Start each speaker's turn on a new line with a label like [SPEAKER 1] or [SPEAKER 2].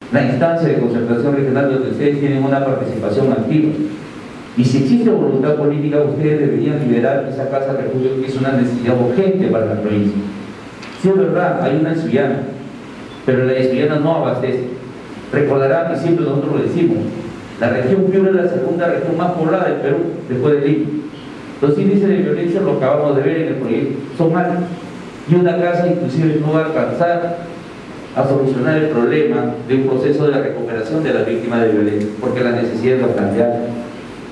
[SPEAKER 1] la instancia de concertación regional donde ustedes tienen una participación activa. Y si existe voluntad política, ustedes deberían liberar esa casa refugio, que es una necesidad urgente para la provincia. Sí, es verdad, hay una en Sullana, pero la de Sullana no abastece. Recordarán que siempre nosotros lo decimos, la región Piura es la segunda región más poblada del Perú, después de Lima. Los índices de violencia, lo acabamos de ver en el proyecto, son altos. Y una casa inclusive no va a alcanzar a solucionar el problema de un proceso de la recuperación de las víctimas de violencia, porque la necesidad es bastante alta.